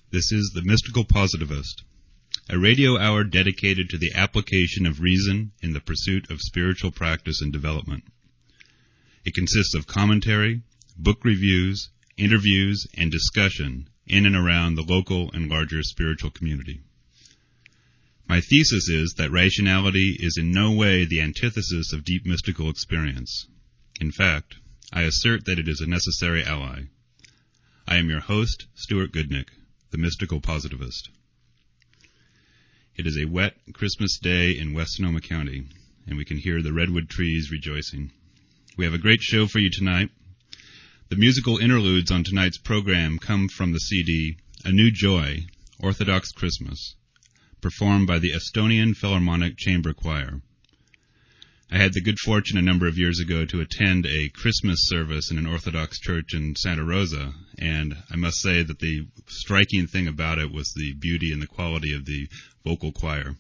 This is The Mystical Positivist, a radio hour dedicated to the application of reason in the pursuit of spiritual practice and development. It consists of commentary, book reviews, interviews, and discussion in and around the local and larger spiritual community. My thesis is that rationality is in no way the antithesis of deep mystical experience. In fact, I assert that it is a necessary ally. I am your host, Stuart Goodnick, the Mystical Positivist. It is a wet Christmas day in West Sonoma County, and we can hear the redwood trees rejoicing. We have a great show for you tonight. The musical interludes on tonight's program come from the CD A New Joy, Orthodox Christmas, performed by the Estonian Philharmonic Chamber Choir. I had the good fortune a number of years ago to attend a Christmas service in an Orthodox church in Santa Rosa, and I must say that the striking thing about it was the beauty and the quality of the vocal choir.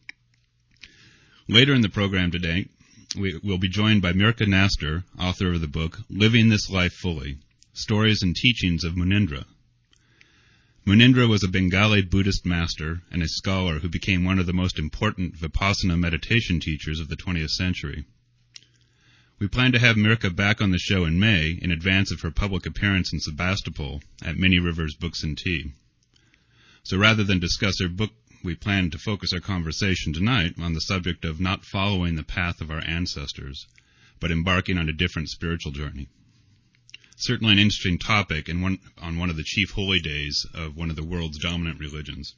Later in the program today, we'll be joined by Mirka Nastor, author of the book Living This Life Fully, Stories and Teachings of Munindra. Munindra was a Bengali Buddhist master and a scholar who became one of the most important Vipassana meditation teachers of the 20th century. We plan to have Mirka back on the show in May in advance of her public appearance in Sebastopol at Many Rivers Books and Tea. So rather than discuss her book, we plan to focus our conversation tonight on the subject of not following the path of our ancestors, but embarking on a different spiritual journey. Certainly an interesting topic and on one of the chief holy days of one of the world's dominant religions.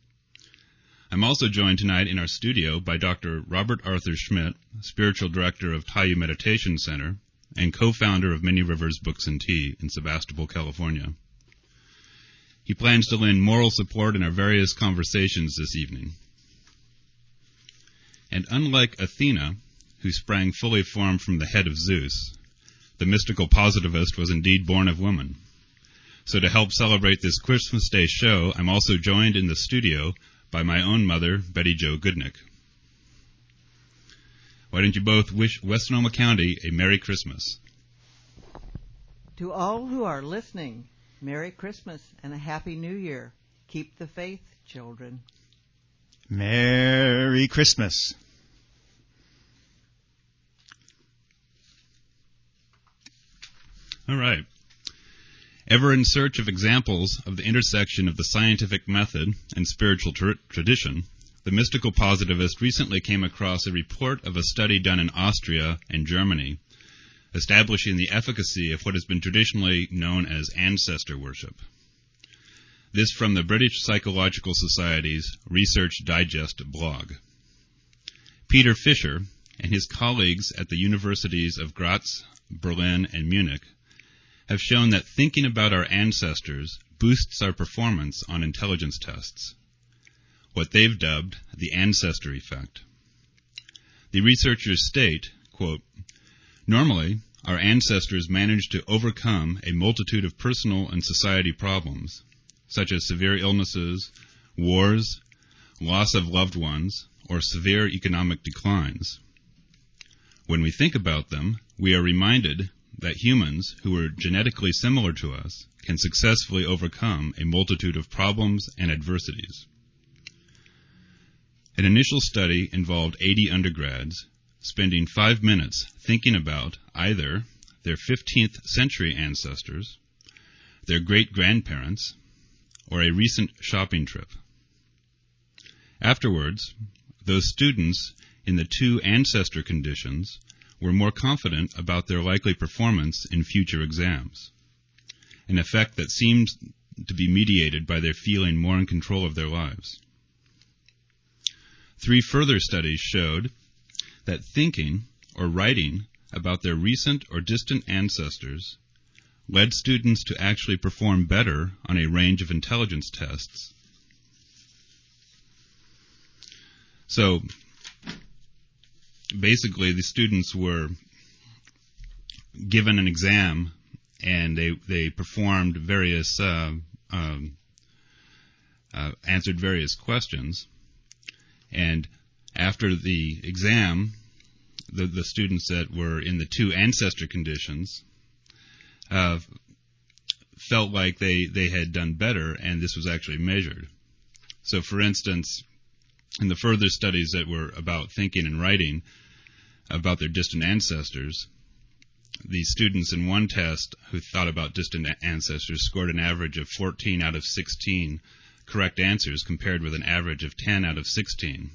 I'm also joined tonight in our studio by Dr. Robert Arthur Schmidt, Spiritual Director of Taiyu Meditation Center and co-founder of Many Rivers Books and Tea in Sebastopol, California. He plans to lend moral support in our various conversations this evening. And unlike Athena, who sprang fully formed from the head of Zeus, the mystical positivist was indeed born of woman. So to help celebrate this Christmas Day show, I'm also joined in the studio by my own mother, Betty Jo Goodnick. Why don't you both wish West Sonoma County a Merry Christmas? To all who are listening, Merry Christmas and a Happy New Year. Keep the faith, children. Merry Christmas. All right. Ever in search of examples of the intersection of the scientific method and spiritual tradition, the mystical positivist recently came across a report of a study done in Austria and Germany, establishing the efficacy of what has been traditionally known as ancestor worship. This from the British Psychological Society's Research Digest blog. Peter Fisher and his colleagues at the universities of Graz, Berlin, and Munich have shown that thinking about our ancestors boosts our performance on intelligence tests, what they've dubbed the ancestor effect. The researchers state, quote, "Normally, our ancestors managed to overcome a multitude of personal and society problems, such as severe illnesses, wars, loss of loved ones, or severe economic declines. When we think about them, we are reminded that humans who are genetically similar to us can successfully overcome a multitude of problems and adversities." An initial study involved 80 undergrads spending 5 minutes thinking about either their 15th century ancestors, their great-grandparents, or a recent shopping trip. Afterwards, those students in the two ancestor conditions were more confident about their likely performance in future exams, an effect that seems to be mediated by their feeling more in control of their lives. 3 further studies showed that thinking or writing about their recent or distant ancestors led students to actually perform better on a range of intelligence tests. So, basically, the students were given an exam, and they performed various, answered various questions. And after the exam, the students that were in the two ancestor conditions felt like they had done better, and this was actually measured. So, for instance, in the further studies that were about thinking and writing about their distant ancestors, the students in one test who thought about distant ancestors scored an average of 14 out of 16 correct answers compared with an average of 10 out of 16.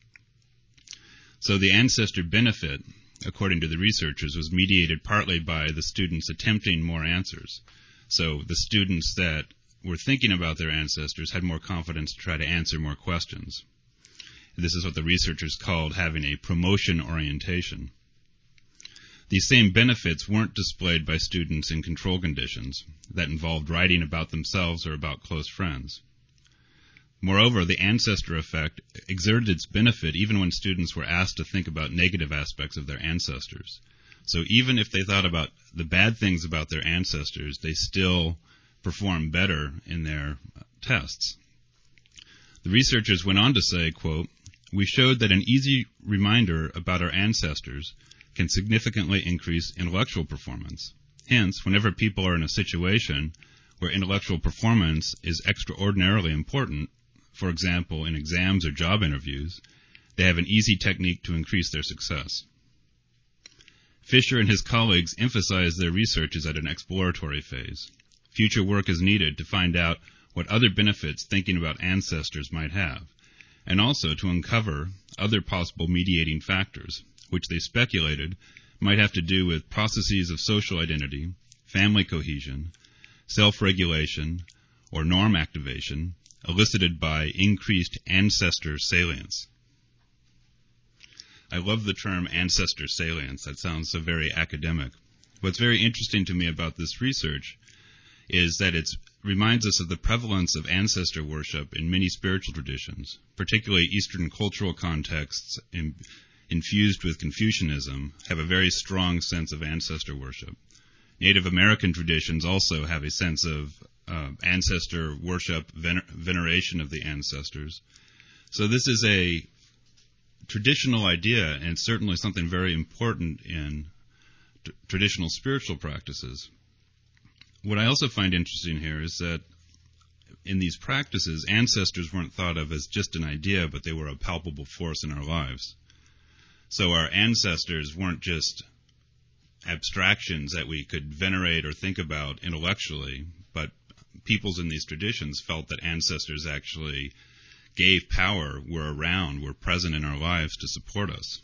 So the ancestor benefit, according to the researchers, was mediated partly by the students attempting more answers. So the students that were thinking about their ancestors had more confidence to try to answer more questions. This is what the researchers called having a promotion orientation. These same benefits weren't displayed by students in control conditions that involved writing about themselves or about close friends. Moreover, the ancestor effect exerted its benefit even when students were asked to think about negative aspects of their ancestors. So even if they thought about the bad things about their ancestors, they still performed better in their tests. The researchers went on to say, quote, "We showed that an easy reminder about our ancestors can significantly increase intellectual performance. Hence, whenever people are in a situation where intellectual performance is extraordinarily important, for example, in exams or job interviews, they have an easy technique to increase their success." Fisher and his colleagues emphasized their research is at an exploratory phase. Future work is needed to find out what other benefits thinking about ancestors might have, and also to uncover other possible mediating factors, which they speculated might have to do with processes of social identity, family cohesion, self-regulation, or norm activation elicited by increased ancestor salience. I love the term ancestor salience. That sounds so very academic. What's very interesting to me about this research is that it reminds us of the prevalence of ancestor worship in many spiritual traditions, particularly Eastern cultural contexts infused with Confucianism have a very strong sense of ancestor worship. Native American traditions also have a sense of ancestor worship, veneration of the ancestors. So this is a traditional idea, and it's certainly something very important in traditional spiritual practices. What I also find interesting here is that in these practices, ancestors weren't thought of as just an idea, but they were a palpable force in our lives. So our ancestors weren't just abstractions that we could venerate or think about intellectually, but peoples in these traditions felt that ancestors actually gave power, were around, were present in our lives to support us.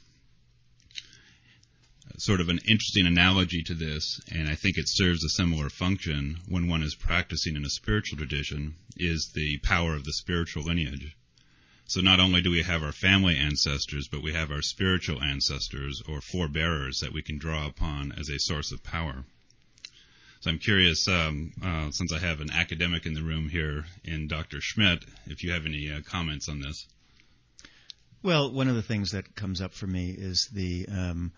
Sort of an interesting analogy to this, and I think it serves a similar function when one is practicing in a spiritual tradition, is the power of the spiritual lineage. So not only do we have our family ancestors, but we have our spiritual ancestors or forebearers that we can draw upon as a source of power. So I'm curious, since I have an academic in the room here, in Dr. Schmidt, if you have any comments on this. Well, one of the things that comes up for me is the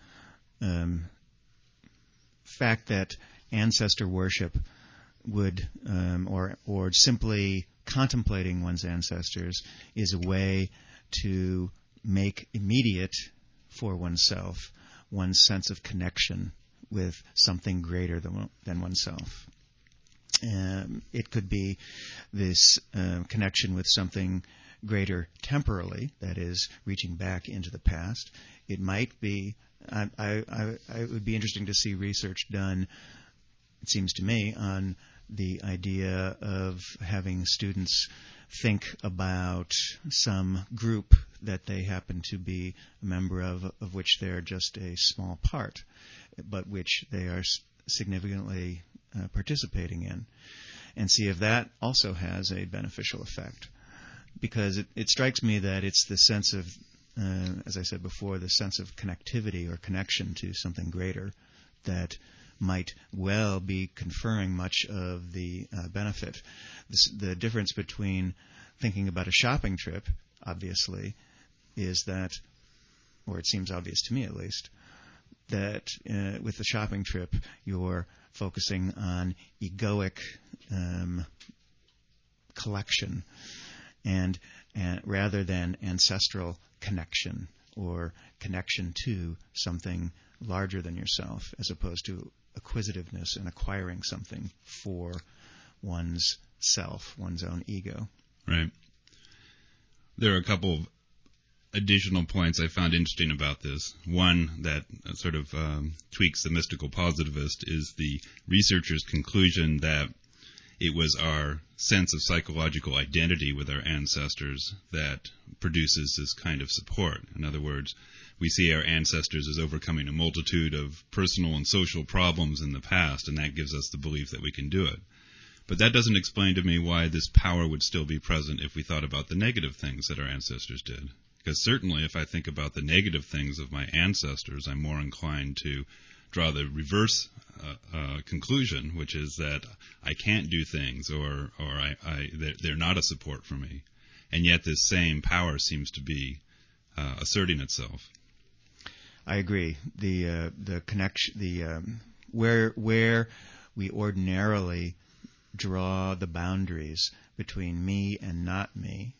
fact that ancestor worship would, or simply contemplating one's ancestors, is a way to make immediate for oneself one's sense of connection with something greater than oneself. It could be this connection with something greater temporally, that is, reaching back into the past. It might be, it would be interesting to see research done, it seems to me, on the idea of having students think about some group that they happen to be a member of which they're just a small part, but which they are significantly participating in, and see if that also has a beneficial effect. Because it strikes me that it's the sense of, as I said before, the sense of connectivity or connection to something greater that might well be conferring much of the benefit. The difference between thinking about a shopping trip, obviously, is that, or it seems obvious to me at least, that with the shopping trip you're focusing on egoic collection and rather than ancestral connection or connection to something larger than yourself, as opposed to acquisitiveness and acquiring something for one's self, one's own ego. Right. There are a couple of additional points I found interesting about this. One that sort of tweaks the mystical positivist is the researchers' conclusion that it was our sense of psychological identity with our ancestors that produces this kind of support. In other words, we see our ancestors as overcoming a multitude of personal and social problems in the past, and that gives us the belief that we can do it. But that doesn't explain to me why this power would still be present if we thought about the negative things that our ancestors did. Because certainly if I think about the negative things of my ancestors, I'm more inclined to draw the reverse conclusion, which is that I can't do things or they're not a support for me. And yet this same power seems to be asserting itself. I agree. The connection, where we ordinarily draw the boundaries between me and not me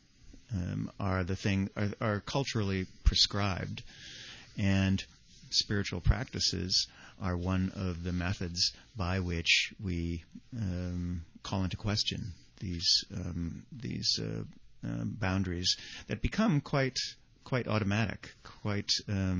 are culturally prescribed, and spiritual practices are one of the methods by which we call into question these boundaries that become quite automatic, quite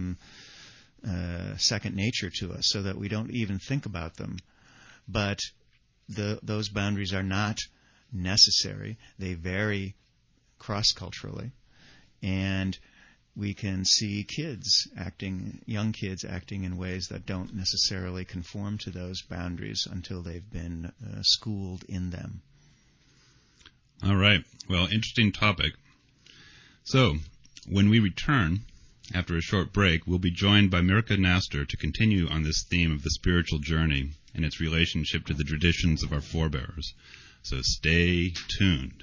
second nature to us, so that we don't even think about them. But those boundaries are not necessary. They vary cross-culturally, and we can see young kids acting in ways that don't necessarily conform to those boundaries until they've been schooled in them. All right. Well, interesting topic. So, when we return, after a short break, we'll be joined by Mirka Nastor to continue on this theme of the spiritual journey and its relationship to the traditions of our forebears. So stay tuned.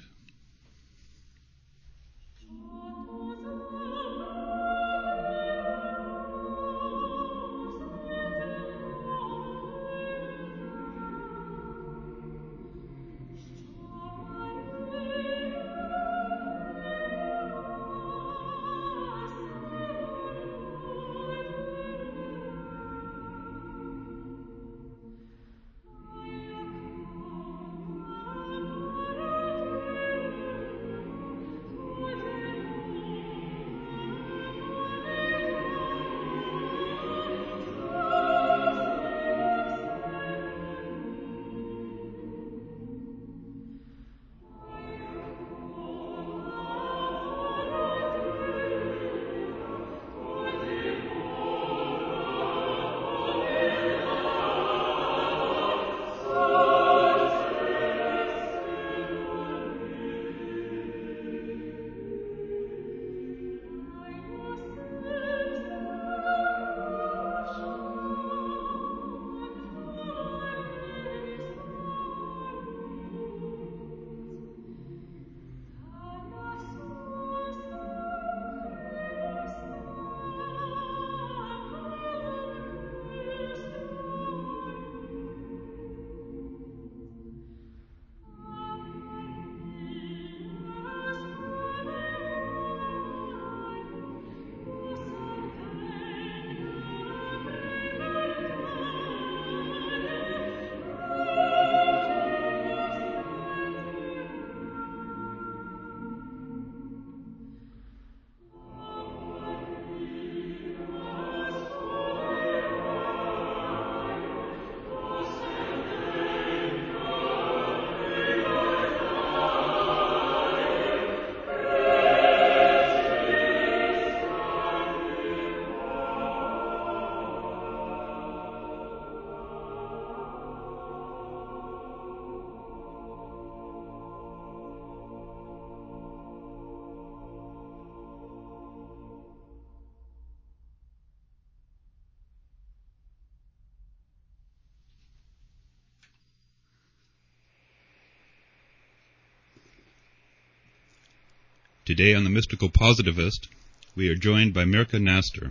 Today on The Mystical Positivist, we are joined by Mirka Nastor.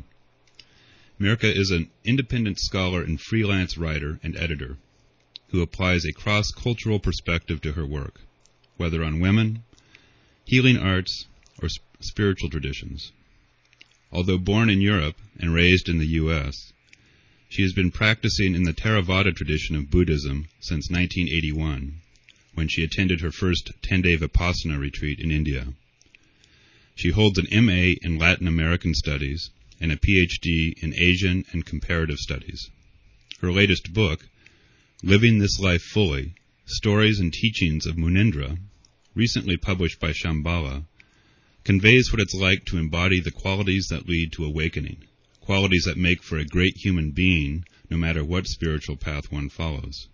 Mirka is an independent scholar and freelance writer and editor who applies a cross-cultural perspective to her work, whether on women, healing arts, or spiritual traditions. Although born in Europe and raised in the U.S., she has been practicing in the Theravada tradition of Buddhism since 1981, when she attended her first 10-day Vipassana retreat in India. She holds an MA in Latin American Studies and a PhD in Asian and Comparative Studies. Her latest book, Living This Life Fully, Stories and Teachings of Munindra, recently published by Shambhala, conveys what it's like to embody the qualities that lead to awakening, qualities that make for a great human being no matter what spiritual path one follows.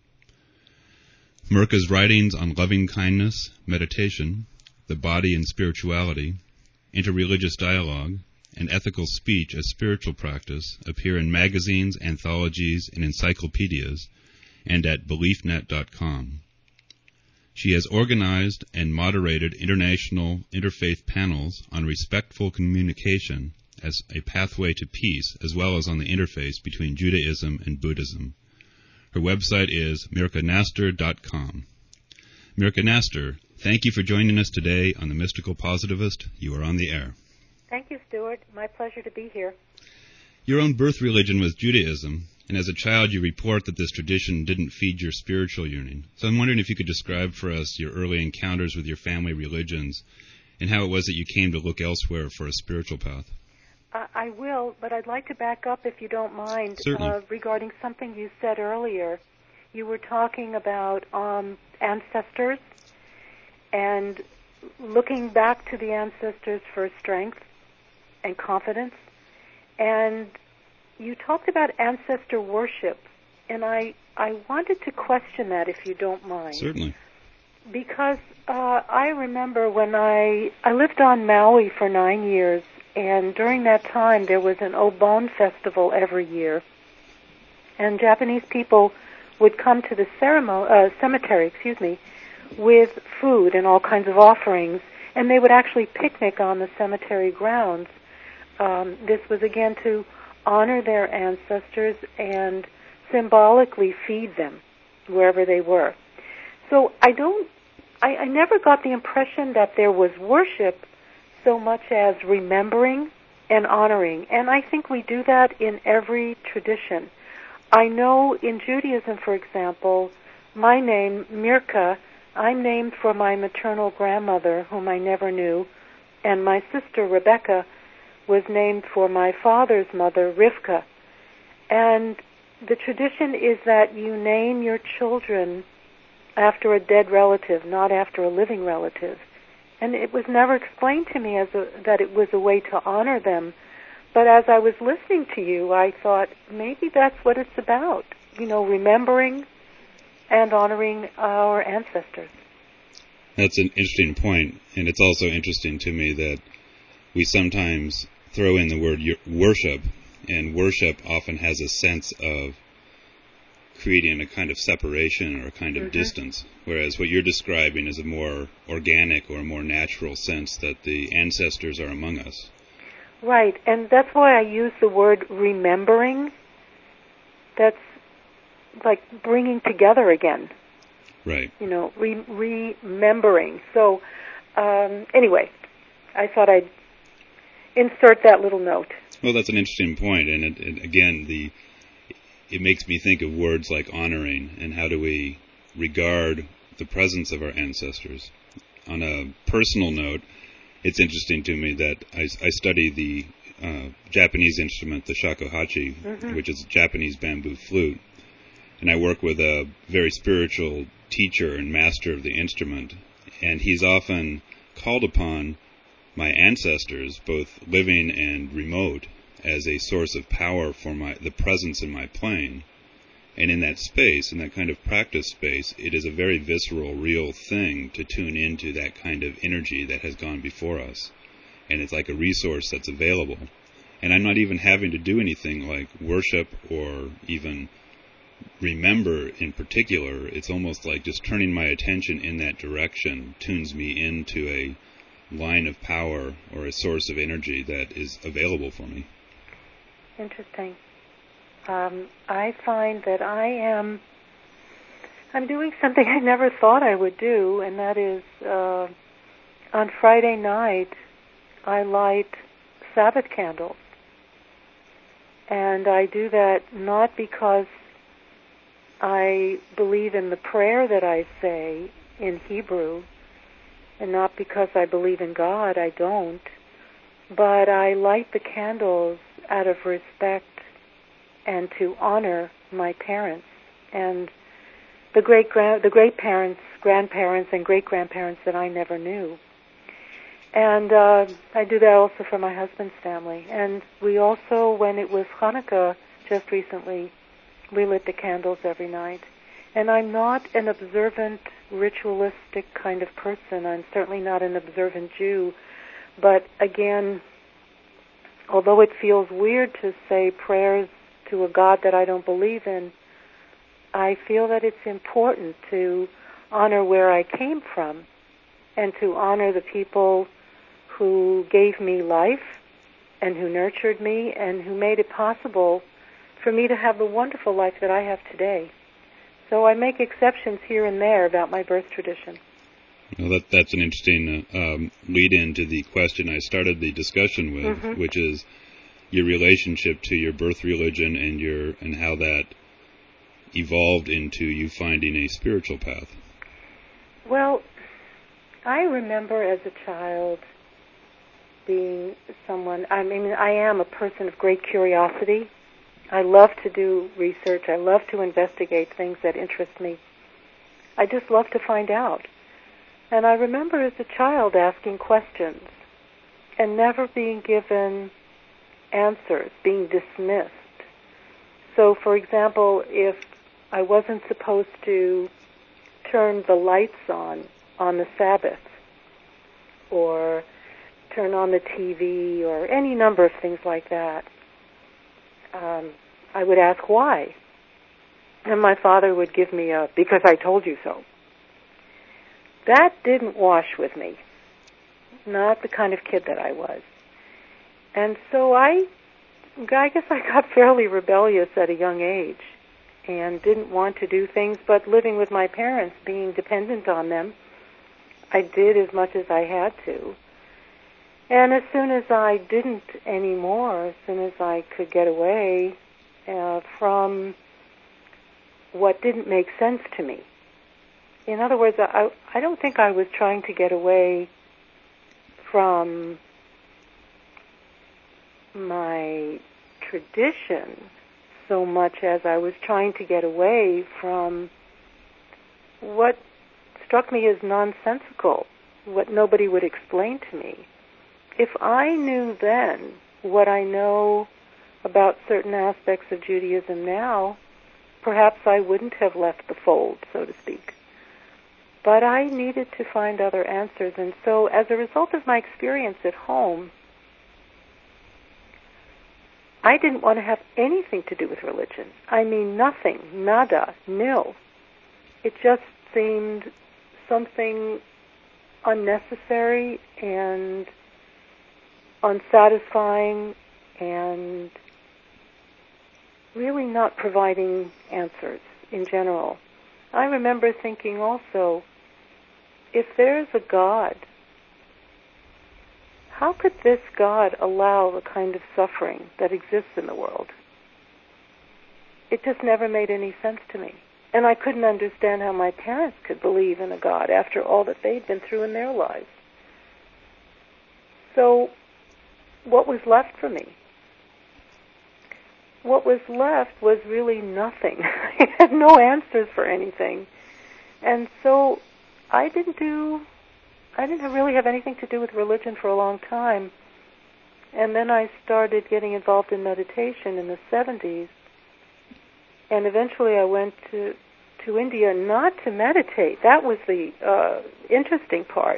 Mirka's writings on loving kindness, meditation, the body and spirituality, interreligious dialogue, and ethical speech as spiritual practice appear in magazines, anthologies, and encyclopedias, and at beliefnet.com. She has organized and moderated international interfaith panels on respectful communication as a pathway to peace, as well as on the interface between Judaism and Buddhism. Her website is mirkanaster.com. Mirka Nastor, thank you for joining us today on The Mystical Positivist. You are on the air. Thank you, Stuart. My pleasure to be here. Your own birth religion was Judaism, and as a child you report that this tradition didn't feed your spiritual yearning. So I'm wondering if you could describe for us your early encounters with your family religions and how it was that you came to look elsewhere for a spiritual path. I will, but I'd like to back up, if you don't mind, regarding something you said earlier. You were talking about ancestors and looking back to the ancestors for strength and confidence. And you talked about ancestor worship, and I wanted to question that, if you don't mind. Certainly. Because I remember when I lived on Maui for 9 years, and during that time there was an Obon festival every year, and Japanese people would come to the cemetery, with food and all kinds of offerings, and they would actually picnic on the cemetery grounds. This was again to honor their ancestors and symbolically feed them wherever they were. So I never got the impression that there was worship so much as remembering and honoring. And I think we do that in every tradition. I know in Judaism, for example, my name, Mirka, I'm named for my maternal grandmother, whom I never knew, and my sister, Rebecca, was named for my father's mother, Rivka. And the tradition is that you name your children after a dead relative, not after a living relative. And it was never explained to me that it was a way to honor them. But as I was listening to you, I thought, maybe that's what it's about, remembering and honoring our ancestors. That's an interesting point, and it's also interesting to me that we sometimes throw in the word worship, and worship often has a sense of creating a kind of separation or a kind of distance, whereas what you're describing is a more organic or a more natural sense that the ancestors are among us. Right, and that's why I use the word remembering. That's like bringing together again. Right. Remembering. So, anyway, I thought I'd insert that little note. Well, that's an interesting point, and it makes me think of words like honoring, and how do we regard the presence of our ancestors. On a personal note, it's interesting to me that I study the Japanese instrument, the shakuhachi, which is a Japanese bamboo flute, and I work with a very spiritual teacher and master of the instrument, and he's often called upon my ancestors, both living and remote, as a source of power for the presence in my playing. And in that space, in that kind of practice space, it is a very visceral, real thing to tune into that kind of energy that has gone before us. And it's like a resource that's available. And I'm not even having to do anything like worship or even remember in particular. It's almost like just turning my attention in that direction tunes me into a line of power or a source of energy that is available for me. Interesting. I find that I'm doing something I never thought I would do, and that is on Friday night I light Sabbath candles. And I do that not because I believe in the prayer that I say, in Hebrew, and not because I believe in God, I don't, but I light the candles out of respect and to honor my parents and the great parents, grandparents, and great grandparents that I never knew. And I do that also for my husband's family. And we also, when it was Hanukkah just recently, we lit the candles every night. And I'm not an observant, ritualistic kind of person. I'm certainly not an observant Jew. But again, although it feels weird to say prayers to a God that I don't believe in, I feel that it's important to honor where I came from and to honor the people who gave me life and who nurtured me and who made it possible for me to have the wonderful life that I have today. So I make exceptions here and there about my birth tradition. Well, that's an interesting lead-in to the question I started the discussion with, which is your relationship to your birth religion and how that evolved into you finding a spiritual path. Well, I remember as a child being someone, I am a person of great curiosity. I love to do research. I love to investigate things that interest me. I just love to find out. And I remember as a child asking questions and never being given answers, being dismissed. So, for example, if I wasn't supposed to turn the lights on the Sabbath, or turn on the TV, or any number of things like that, I would ask why. And my father would give me a, because I told you so. That didn't wash with me. Not the kind of kid that I was. And so I guess I got fairly rebellious at a young age and didn't want to do things, but living with my parents, being dependent on them, I did as much as I had to. And as soon as I didn't anymore, as soon as I could get away from what didn't make sense to me. In other words, I don't think I was trying to get away from my tradition so much as I was trying to get away from what struck me as nonsensical, what nobody would explain to me. If I knew then what I know about certain aspects of Judaism now, perhaps I wouldn't have left the fold, so to speak. But I needed to find other answers, and so as a result of my experience at home, I didn't want to have anything to do with religion. I mean, nothing, nada, nil. It just seemed something unnecessary and unsatisfying and really not providing answers in general. I remember thinking also, if there's a God, how could this God allow the kind of suffering that exists in the world? It just never made any sense to me. And I couldn't understand how my parents could believe in a God after all that they'd been through in their lives. So, what was left for me? What was left was really nothing. I had no answers for anything. And so I didn't really have anything to do with religion for a long time. And then I started getting involved in meditation in the 70s. And eventually I went to India not to meditate. That was the interesting part.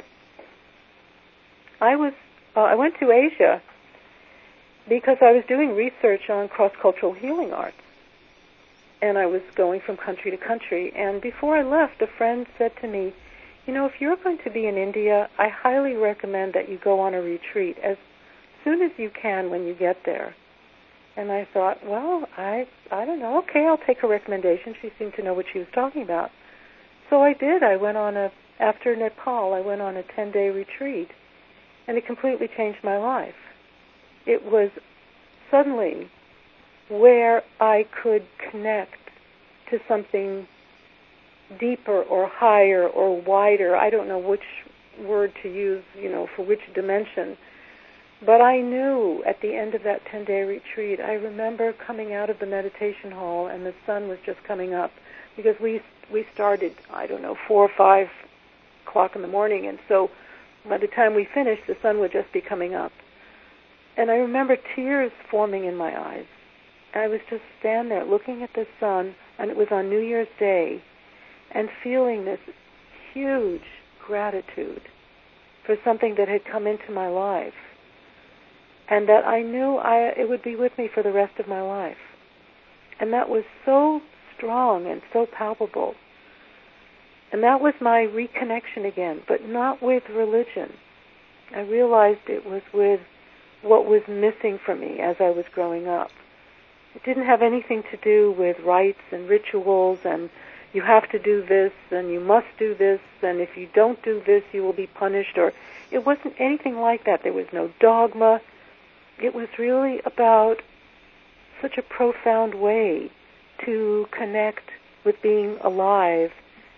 I went to Asia because I was doing research on cross-cultural healing arts. And I was going from country to country. And before I left, a friend said to me, if you're going to be in India, I highly recommend that you go on a retreat as soon as you can when you get there. And I thought, well, I don't know. Okay, I'll take her recommendation. She seemed to know what she was talking about. So I did. After Nepal, I went on a 10-day retreat. And it completely changed my life. It was suddenly where I could connect to something deeper or higher or wider. I don't know which word to use, for which dimension. But I knew at the end of that 10-day retreat, I remember coming out of the meditation hall and the sun was just coming up, because we started, 4 or 5 o'clock in the morning, and so by the time we finished, the sun would just be coming up. And I remember tears forming in my eyes. I was just standing there looking at the sun, and it was on New Year's Day, and feeling this huge gratitude for something that had come into my life, and that I knew it would be with me for the rest of my life. And that was so strong and so palpable. And that was my reconnection again, but not with religion. I realized it was with what was missing for me as I was growing up. It didn't have anything to do with rites and rituals and you have to do this and you must do this and if you don't do this you will be punished, or it wasn't anything like that. There was no dogma. It was really about such a profound way to connect with being alive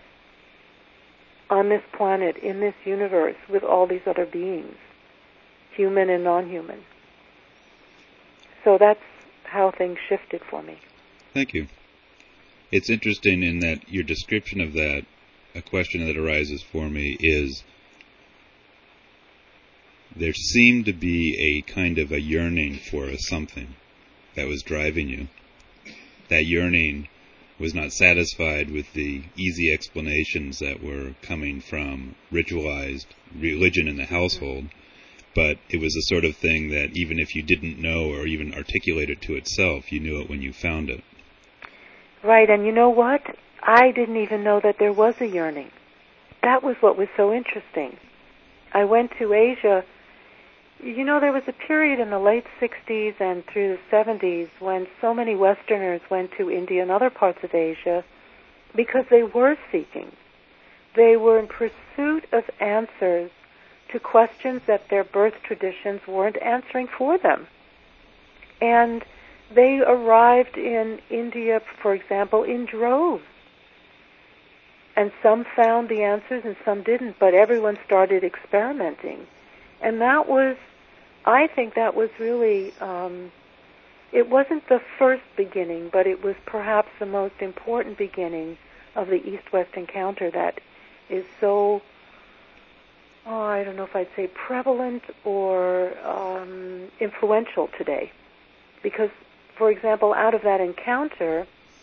on this planet, in this universe, with all these other beings, human and non-human. So that's how things shifted for me. Thank you. It's interesting in that your description of that, a question that arises for me is, there seemed to be a kind of a yearning for something that was driving you. That yearning was not satisfied with the easy explanations that were coming from ritualized religion in the household, but it was the sort of thing that even if you didn't know or even articulate it to itself, you knew it when you found it. Right, and you know what? I didn't even know that there was a yearning. That was what was so interesting. I went to Asia. There was a period in the late 60s and through the 70s when so many Westerners went to India and other parts of Asia because they were seeking. They were in pursuit of answers to questions that their birth traditions weren't answering for them. And they arrived in India, for example, in droves. And some found the answers and some didn't, but everyone started experimenting. And I think that was really, it wasn't the first beginning, but it was perhaps the most important beginning of the East-West encounter that is so, I don't know if I'd say prevalent or influential today. Because, for example, out of that encounter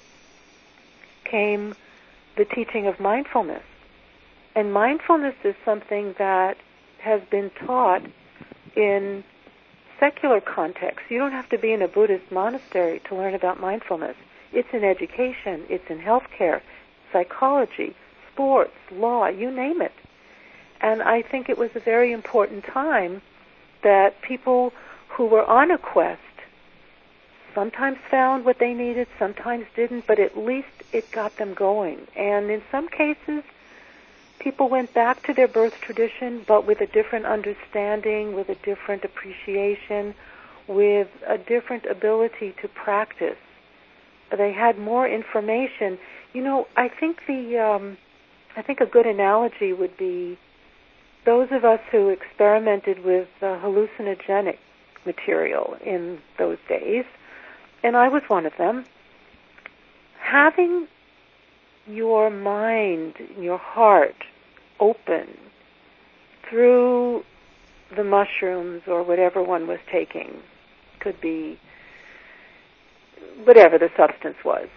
came the teaching of mindfulness. And mindfulness is something that has been taught in secular context. You don't have to be in a Buddhist monastery to learn about mindfulness. It's in education, it's in healthcare, psychology, sports, law, you name it. And I think it was a very important time that people who were on a quest sometimes found what they needed, sometimes didn't, but at least it got them going. And in some cases, people went back to their birth tradition, but with a different understanding, with a different appreciation, with a different ability to practice. They had more information. I think a good analogy would be those of us who experimented with hallucinogenic material in those days, and I was one of them. Having your mind, your heart open through the mushrooms or whatever one was taking, could be whatever the substance was,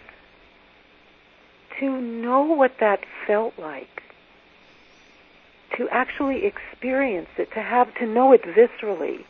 to know what that felt like, to actually experience it, to know it viscerally.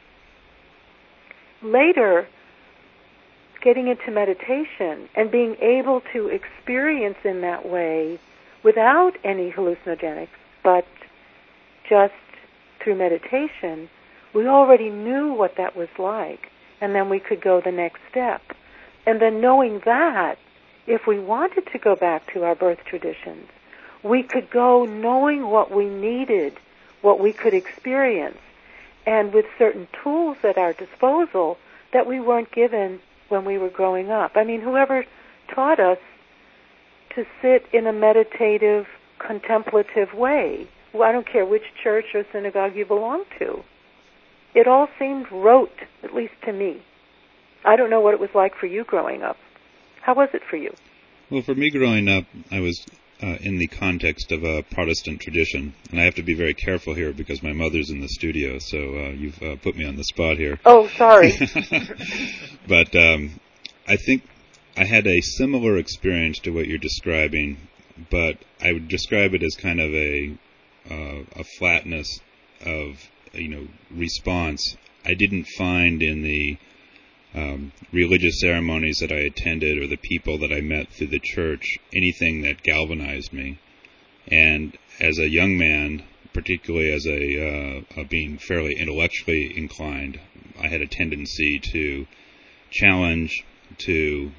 Later, getting into meditation and being able to experience in that way without any hallucinogenics, but just through meditation, we already knew what that was like, and then we could go the next step. And then knowing that, if we wanted to go back to our birth traditions, we could go knowing what we needed, what we could experience, and with certain tools at our disposal that we weren't given when we were growing up. I mean, whoever taught us to sit in a meditative, contemplative way. Well, I don't care which church or synagogue you belong to. It all seemed rote, at least to me. I don't know what it was like for you growing up. How was it for you? Well, for me growing up, I was in the context of a Protestant tradition, and I have to be very careful here because my mother's in the studio, so you've put me on the spot here. Oh, sorry. But I think I had a similar experience to what you're describing, but I would describe it as kind of a flatness of response. I didn't find in the religious ceremonies that I attended or the people that I met through the church anything that galvanized me. And as a young man, particularly as a being fairly intellectually inclined, I had a tendency to challenge, to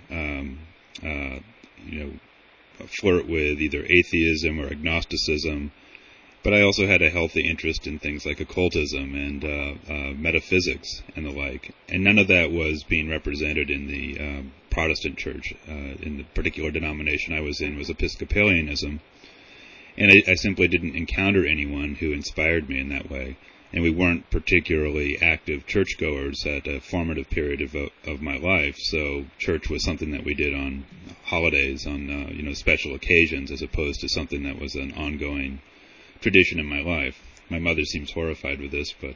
flirt with either atheism or agnosticism. But I also had a healthy interest in things like occultism and metaphysics and the like. And none of that was being represented in the Protestant church. In the particular denomination I was in was Episcopalianism. And I simply didn't encounter anyone who inspired me in that way. And we weren't particularly active churchgoers at a formative period of my life. So church was something that we did on holidays, on special occasions, as opposed to something that was an ongoing tradition in my life. My mother seems horrified with this, but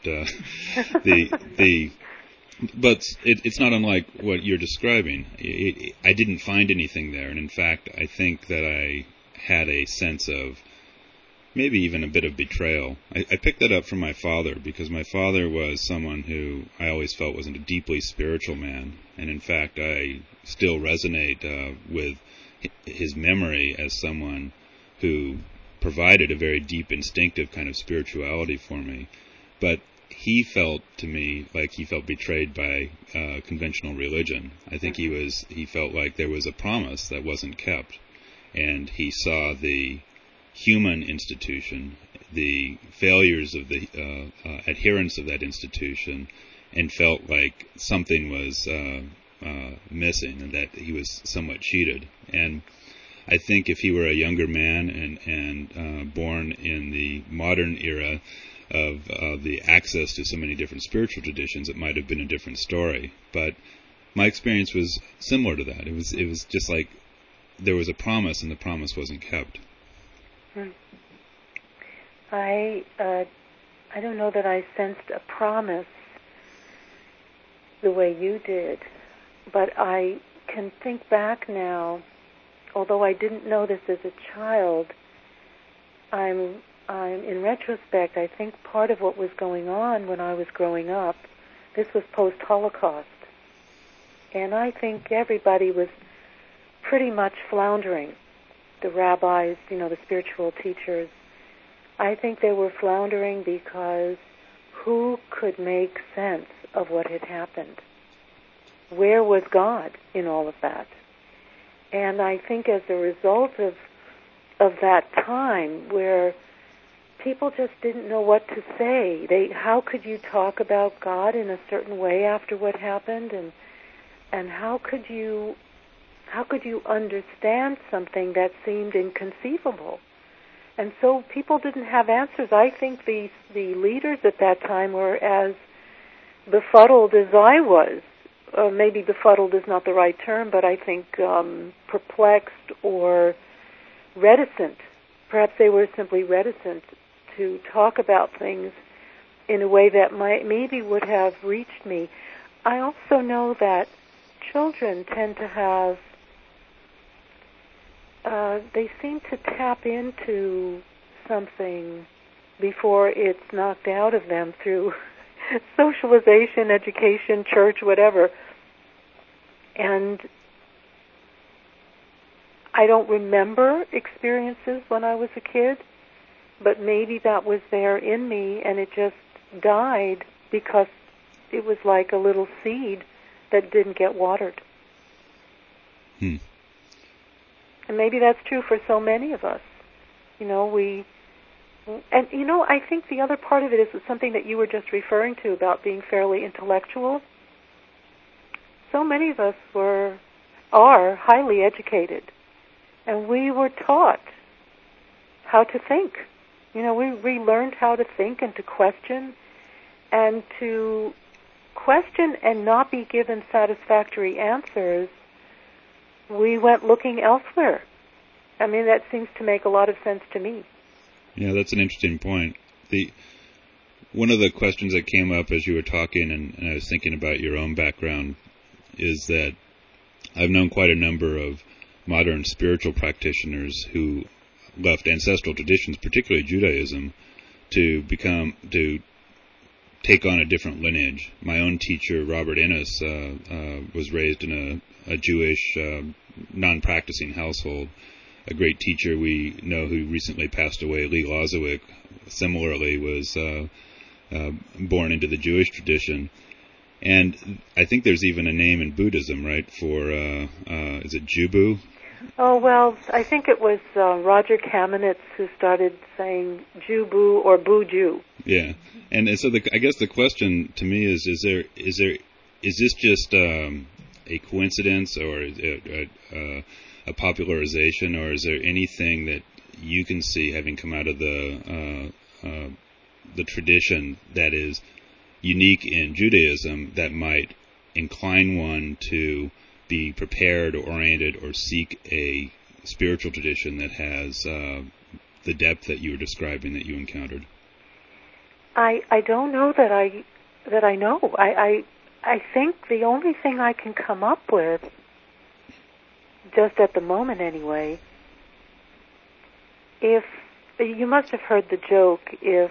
it's not unlike what you're describing. I didn't find anything there, and in fact, I think that I had a sense of maybe even a bit of betrayal. I picked that up from my father because my father was someone who I always felt was a deeply spiritual man, and in fact, I still resonate with his memory as someone who provided a very deep, instinctive kind of spirituality for me. But he felt to me like he felt betrayed by conventional religion. I think he felt like there was a promise that wasn't kept. And he saw the human institution, the failures of the adherents of that institution, and felt like something was missing and that he was somewhat cheated. And I think if he were a younger man and born in the modern era of the access to so many different spiritual traditions, it might have been a different story. But my experience was similar to that. It was just like there was a promise and the promise wasn't kept. I don't know that I sensed a promise the way you did, but I can think back now. Although I didn't know this as a child, I'm in retrospect, I think part of what was going on when I was growing up, this was post-Holocaust, and I think everybody was pretty much floundering. The rabbis, the spiritual teachers, I think they were floundering because who could make sense of what had happened? Where was God in all of that? And I think as a result of that time where people just didn't know what to say, how could you talk about God in a certain way after what happened, and how could you understand something that seemed inconceivable? And so people didn't have answers. I think the leaders at that time were as befuddled as I was. Maybe befuddled is not the right term, but I think perplexed or reticent. Perhaps they were simply reticent to talk about things in a way that maybe would have reached me. I also know that children tend to have, they seem to tap into something before it's knocked out of them through socialization, education, church, whatever. And I don't remember experiences when I was a kid, but maybe that was there in me and it just died because it was like a little seed that didn't get watered. And maybe that's true for so many of us. I think the other part of it is something that you were just referring to about being fairly intellectual. So many of us are highly educated, and we were taught how to think. We learned how to think and to question, and to question and not be given satisfactory answers. We went looking elsewhere. I mean, that seems to make a lot of sense to me. Yeah, that's an interesting point. One of the questions that came up as you were talking, and I was thinking about your own background, is that I've known quite a number of modern spiritual practitioners who left ancestral traditions, particularly Judaism, to take on a different lineage. My own teacher, Robert Innes, was raised in a Jewish non-practicing household. A great teacher we know who recently passed away, Lee Lozowick, similarly was born into the Jewish tradition. And I think there's even a name in Buddhism, right, for, is it Jubu? Oh, well, I think it was Roger Kamenetz who started saying Jubu or Buju. Yeah. And so I guess the question to me is this just a coincidence or a popularization, or is there anything that you can see having come out of the tradition that is unique in Judaism that might incline one to be prepared or oriented or seek a spiritual tradition that has the depth that you were describing that you encountered? I don't know that I know. I think the only thing I can come up with, just at the moment anyway, if you must have heard the joke, if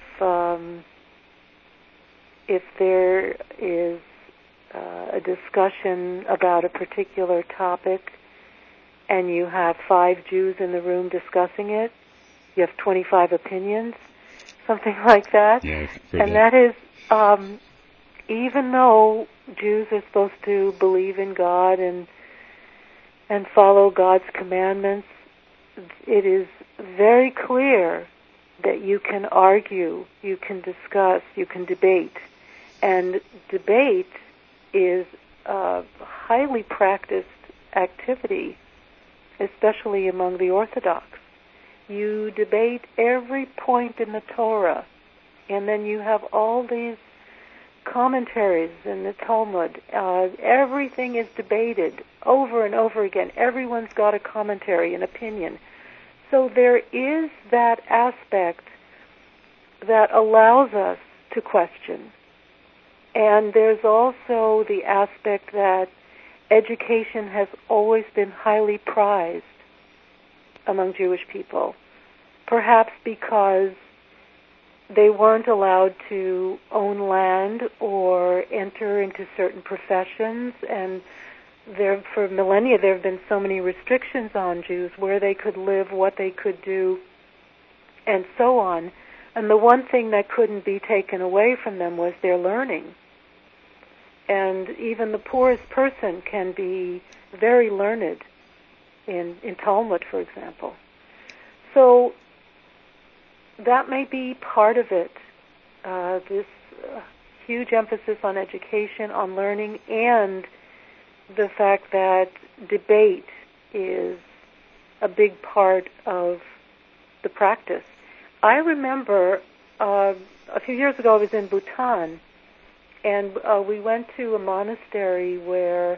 there is a discussion about a particular topic and you have 5 Jews in the room discussing it, you have 25 opinions, something like that. Yeah, and that is, even though Jews are supposed to believe in God and follow God's commandments, it is very clear that you can argue, you can discuss, you can debate. And debate is a highly practiced activity, especially among the Orthodox. You debate every point in the Torah, and then you have all these commentaries in the Talmud. Everything is debated over and over again. Everyone's got a commentary, an opinion. So there is that aspect that allows us to question. And there's also the aspect that education has always been highly prized among Jewish people, perhaps because they weren't allowed to own land or enter into certain professions, and for millennia there have been so many restrictions on Jews, where they could live, what they could do, and so on. And the one thing that couldn't be taken away from them was their learning. And even the poorest person can be very learned in Talmud, for example. So that may be part of it, this huge emphasis on education, on learning, and the fact that debate is a big part of the practice. I remember a few years ago I was in Bhutan, and we went to a monastery where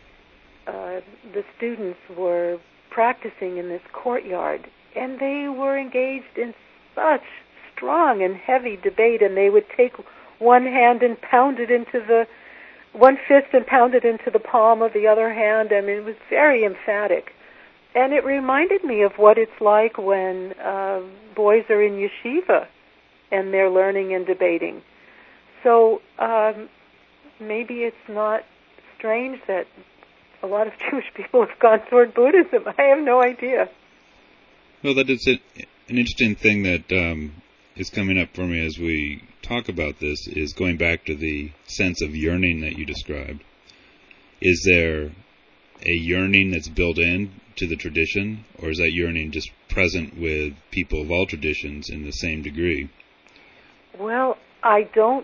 the students were practicing in this courtyard, and they were engaged in such strong and heavy debate, and they would take one hand and pound it into one fist and pound it into the palm of the other hand. I mean, it was very emphatic. And it reminded me of what it's like when boys are in yeshiva and they're learning and debating. So maybe it's not strange that a lot of Jewish people have gone toward Buddhism. I have no idea. Well, that is an interesting thing that is coming up for me as we talk about this, is going back to the sense of yearning that you described. Is there a yearning that's built in to the tradition, or is that yearning just present with people of all traditions in the same degree? Well, I don't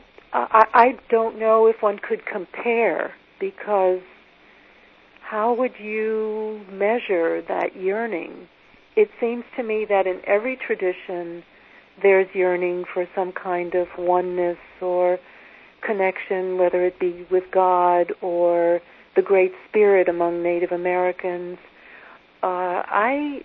know if one could compare, because how would you measure that yearning? it seems to me that in every tradition there's yearning for some kind of oneness or connection, whether it be with God or the Great Spirit among Native Americans. I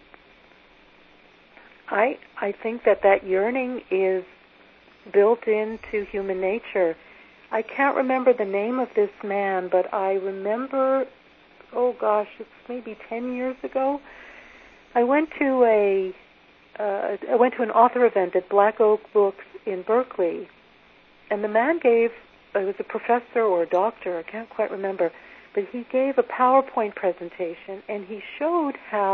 think that yearning is built into human nature. I can't remember the name of this man, but I remember, it's maybe 10 years ago. I went to an author event at Black Oak Books in Berkeley, and the man it was a professor or a doctor, I can't quite remember, but he gave a PowerPoint presentation, and he showed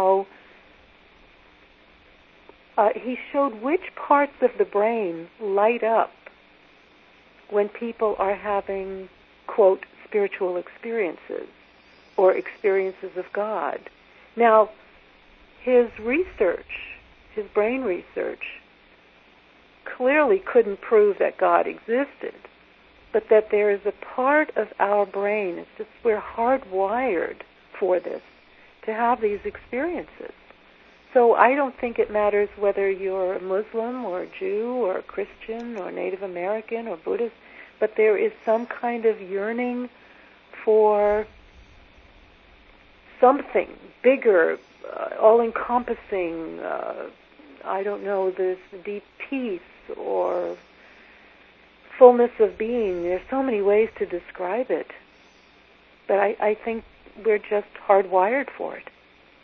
which parts of the brain light up when people are having, quote, spiritual experiences or experiences of God. Now, his brain research, clearly couldn't prove that God existed, but that there is a part of our brain, it's just we're hardwired for this, to have these experiences. So I don't think it matters whether you're a Muslim or a Jew or a Christian or Native American or Buddhist, but there is some kind of yearning for something bigger, all-encompassing, this deep peace or fullness of being. There's so many ways to describe it, but I think we're just hardwired for it.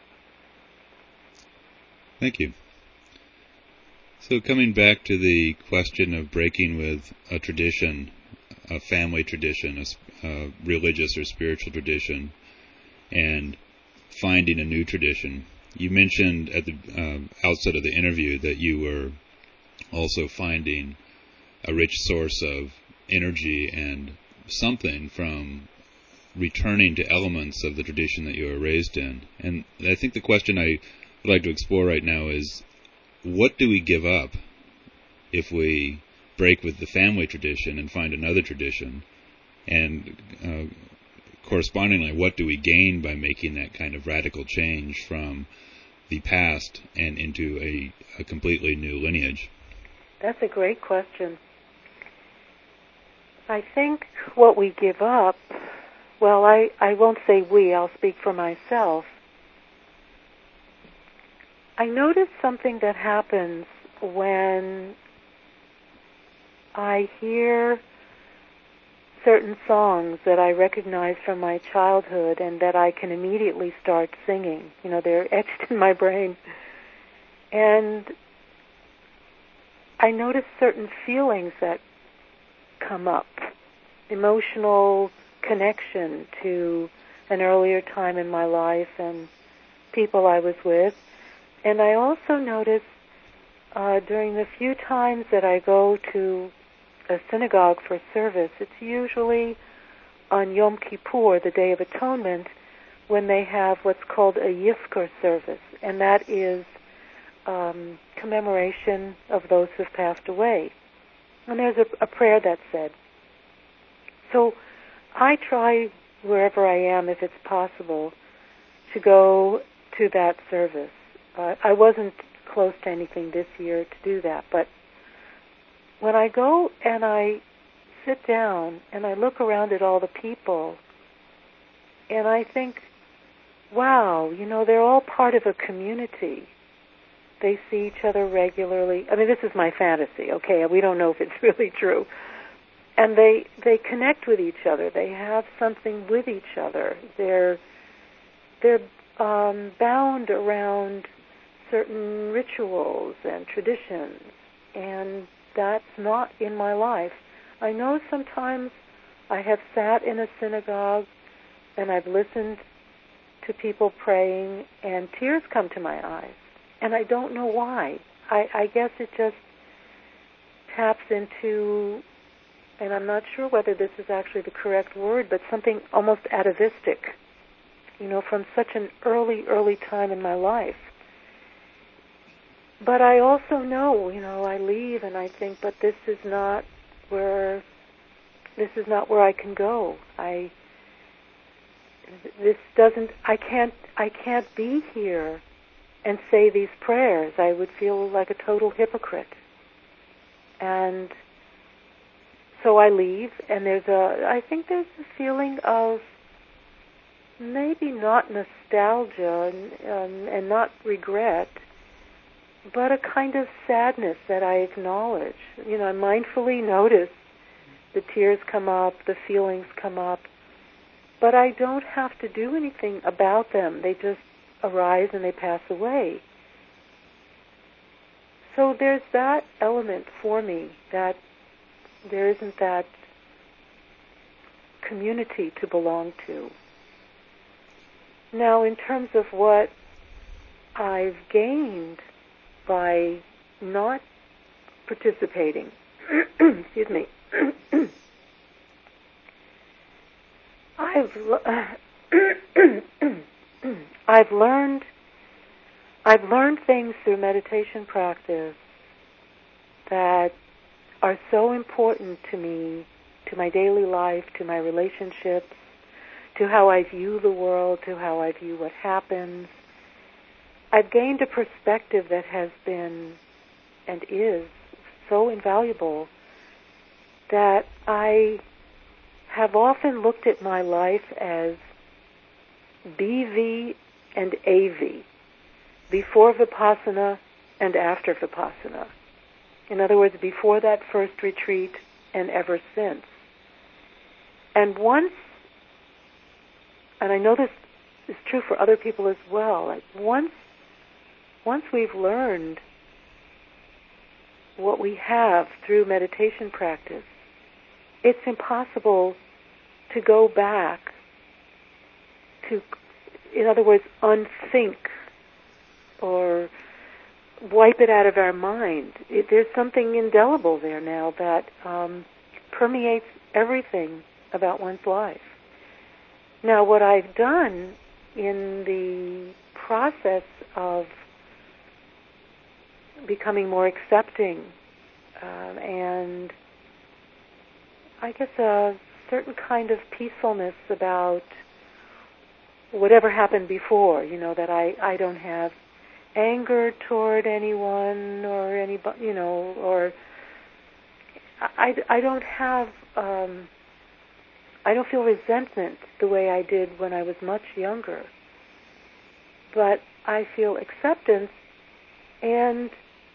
Thank you. So coming back to the question of breaking with a tradition, a family tradition, a religious or spiritual tradition, and finding a new tradition. You mentioned at the outset of the interview that you were also finding a rich source of energy and something from returning to elements of the tradition that you were raised in. And I think the question I would like to explore right now is, what do we give up if we break with the family tradition and find another tradition? And correspondingly, what do we gain by making that kind of radical change from the past and into a completely new lineage? That's a great question. I think what we give up, well, I won't say we, I'll speak for myself. I notice something that happens when I hear certain songs that I recognize from my childhood and that I can immediately start singing. They're etched in my brain. And I notice certain feelings that come up, emotional connection to an earlier time in my life and people I was with. And I also notice during the few times that I go to a synagogue for service, it's usually on Yom Kippur, the Day of Atonement, when they have what's called a Yizkor service, and that is commemoration of those who have passed away. And there's a prayer that's said. So I try, wherever I am, if it's possible, to go to that service. I wasn't close to anything this year to do that, but when I go and I sit down and I look around at all the people, and I think, wow, they're all part of a community. They see each other regularly. I mean, this is my fantasy, okay? We don't know if it's really true. And they connect with each other. They have something with each other. They're bound around certain rituals and traditions, and that's not in my life. I know sometimes I have sat in a synagogue and I've listened to people praying and tears come to my eyes, and I don't know why. I guess it just taps into, and I'm not sure whether this is actually the correct word, but something almost atavistic, from such an early time in my life. But I also know, I leave and I think, but this is not where I can go. I can't be here and say these prayers. I would feel like a total hypocrite. And so I leave, and I think there's a feeling of maybe not nostalgia and not regret, but a kind of sadness that I acknowledge. I mindfully notice the tears come up, the feelings come up, but I don't have to do anything about them. They just arise and they pass away. So there's that element for me, that there isn't that community to belong to. Now, in terms of what I've gained by not participating, excuse me, I've learned things through meditation practice that are so important to me, to my daily life, to my relationships, to how I view the world, to how I view what happens. I've gained a perspective that has been and is so invaluable that I have often looked at my life as BV and AV, before Vipassana and after Vipassana. In other words, before that first retreat and ever since. And I know this is true for other people as well, once we've learned what we have through meditation practice, it's impossible to go back to, in other words, unthink or wipe it out of our mind. There's something indelible there now that permeates everything about one's life. Now, what I've done in the process of becoming more accepting and I guess a certain kind of peacefulness about whatever happened before, that I don't have anger toward anyone or anybody, or I don't have, I don't feel resentment the way I did when I was much younger. But I feel acceptance, and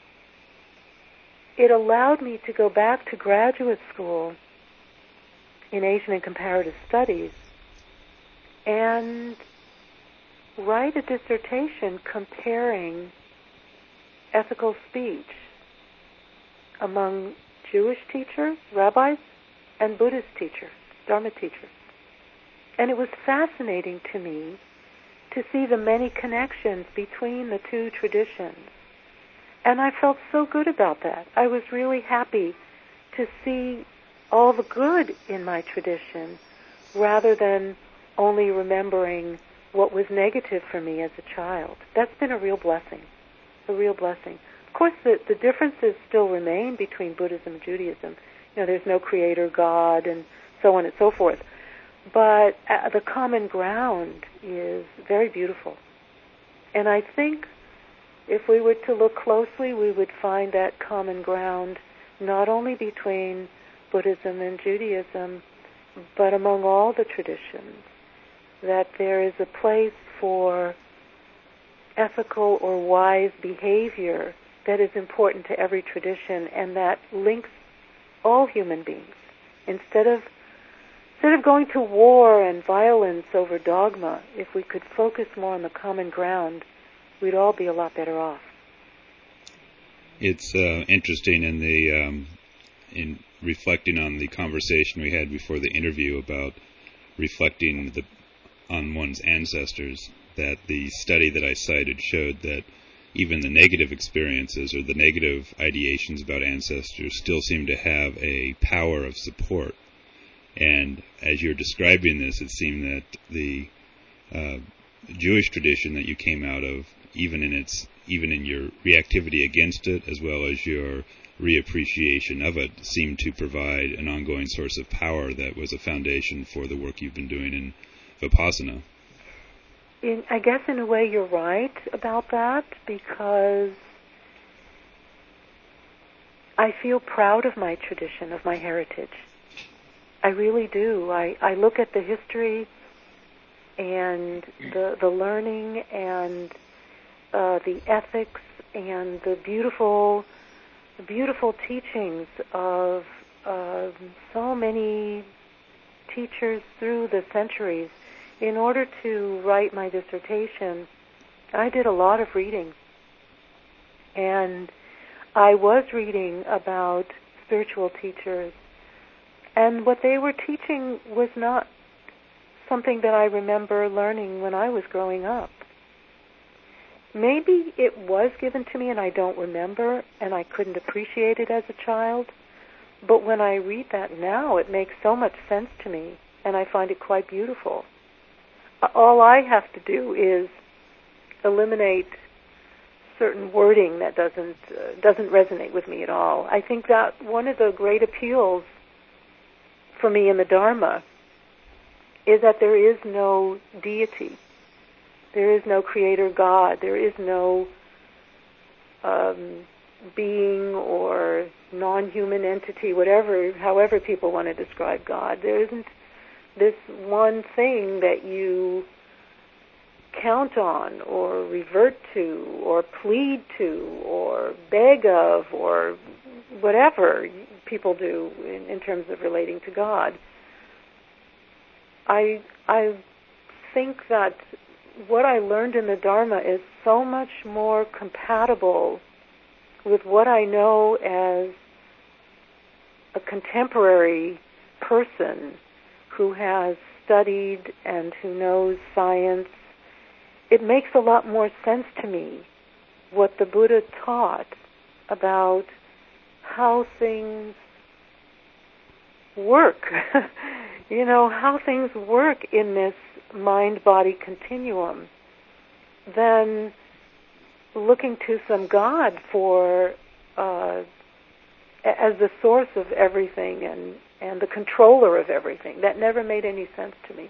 it allowed me to go back to graduate school in Asian and Comparative Studies and write a dissertation comparing ethical speech among Jewish teachers, rabbis, and Buddhist teachers, Dharma teachers. And it was fascinating to me to see the many connections between the two traditions. And I felt so good about that. I was really happy to see all the good in my tradition rather than only remembering what was negative for me as a child. That's been a real blessing, a real blessing. Of course, the differences still remain between Buddhism and Judaism. There's no creator God and so on and so forth. But the common ground is very beautiful. And I think if we were to look closely, we would find that common ground not only between Buddhism and Judaism, but among all the traditions, that there is a place for ethical or wise behavior that is important to every tradition and that links all human beings. Instead of going to war and violence over dogma, if we could focus more on the common ground, we'd all be a lot better off. It's interesting in reflecting on the conversation we had before the interview about reflecting on one's ancestors, that the study that I cited showed that even the negative experiences or the negative ideations about ancestors still seem to have a power of support. And as you're describing this, it seemed that the Jewish tradition that you came out of, even in your reactivity against it, as well as your reappreciation of it, seemed to provide an ongoing source of power that was a foundation for the work you've been doing in Vipassana. I guess in a way you're right about that, because I feel proud of my tradition, of my heritage. I really do. I look at the history and the learning and the ethics and the beautiful teachings of so many teachers through the centuries. In order to write my dissertation, I did a lot of reading. And I was reading about spiritual teachers, and what they were teaching was not something that I remember learning when I was growing up. Maybe it was given to me and I don't remember, and I couldn't appreciate it as a child, but when I read that now, it makes so much sense to me, and I find it quite beautiful. All I have to do is eliminate certain wording that doesn't resonate with me at all. I think that one of the great appeals for me in the Dharma is that there is no deity. There is no creator God. There is no being or non-human entity, however people want to describe God. There isn't this one thing that you count on or revert to or plead to or beg of or whatever people do in terms of relating to God. I think that what I learned in the Dharma is so much more compatible with what I know as a contemporary person who has studied and who knows science. It makes a lot more sense to me what the Buddha taught about how things work, how things work in this mind-body continuum, than looking to some God for as the source of everything and the controller of everything. That never made any sense to me.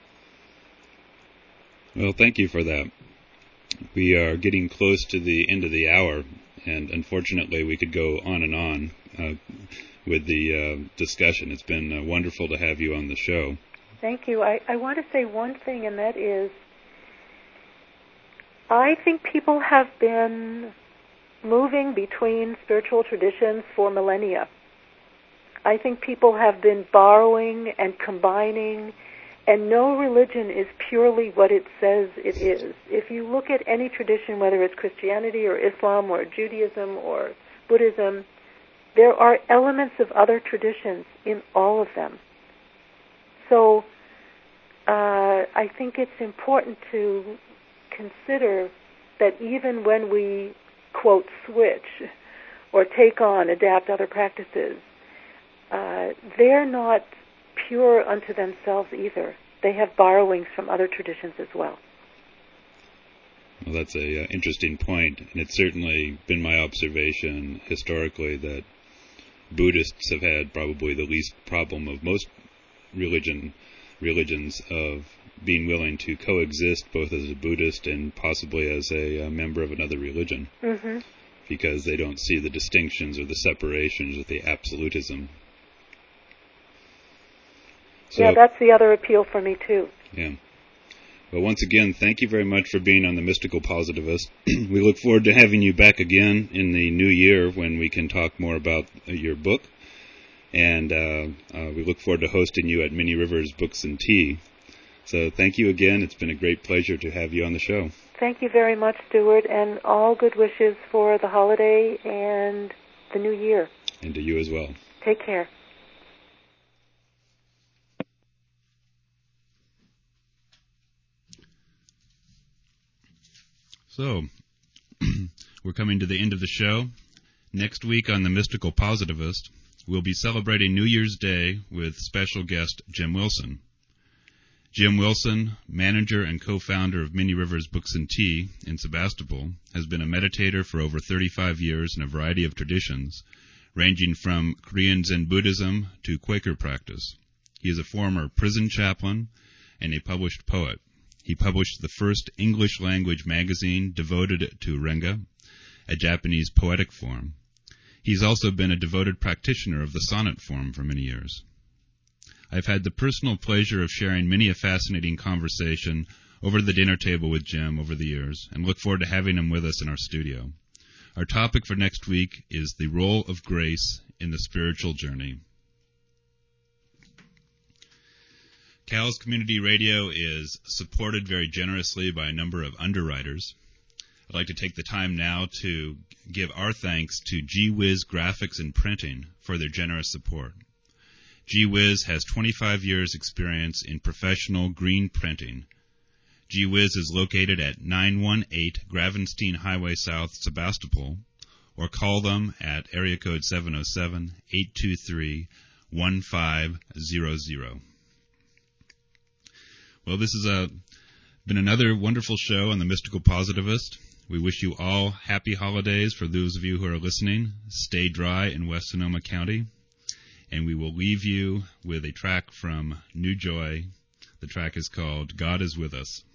Well, thank you for that. We are getting close to the end of the hour, and unfortunately we could go on and on with the discussion. It's been wonderful to have you on the show. Thank you. I want to say one thing, and that is, I think people have been moving between spiritual traditions for millennia. I think people have been borrowing and combining, and no religion is purely what it says it is. If you look at any tradition, whether it's Christianity or Islam or Judaism or Buddhism, there are elements of other traditions in all of them. So I think it's important to consider that even when we, quote, switch or take on, adapt other practices, they're not pure unto themselves either. They have borrowings from other traditions as well. Well, that's a interesting point, and it's certainly been my observation historically that Buddhists have had probably the least problem of most religions of being willing to coexist both as a Buddhist and possibly as a member of another religion, because they don't see the distinctions or the separations or the absolutism. So, yeah, that's the other appeal for me too. Yeah. Well, once again, thank you very much for being on The Mystical Positivist. We look forward to having you back again in the new year when we can talk more about your book. And we look forward to hosting you at Many Rivers Books and Tea. So thank you again. It's been a great pleasure to have you on the show. Thank you very much, Stuart, and all good wishes for the holiday and the new year. And to you as well. Take care. So, we're coming to the end of the show. Next week on The Mystical Positivist, we'll be celebrating New Year's Day with special guest Jim Wilson. Jim Wilson, manager and co-founder of Many Rivers Books and Tea in Sebastopol, has been a meditator for over 35 years in a variety of traditions, ranging from Korean Zen Buddhism to Quaker practice. He is a former prison chaplain and a published poet. He published the first English-language magazine devoted to Renga, a Japanese poetic form. He's also been a devoted practitioner of the sonnet form for many years. I've had the personal pleasure of sharing many a fascinating conversation over the dinner table with Jim over the years, and look forward to having him with us in our studio. Our topic for next week is the role of grace in the spiritual journey. Cal's Community Radio is supported very generously by a number of underwriters. I'd like to take the time now to give our thanks to G-Wiz Graphics and Printing for their generous support. G-Wiz has 25 years' experience in professional green printing. G-Wiz is located at 918 Gravenstein Highway South, Sebastopol, or call them at area code 707-823-1500. Well, this has been another wonderful show on The Mystical Positivist. We wish you all happy holidays for those of you who are listening. Stay dry in West Sonoma County. And we will leave you with a track from New Joy. The track is called God is With Us.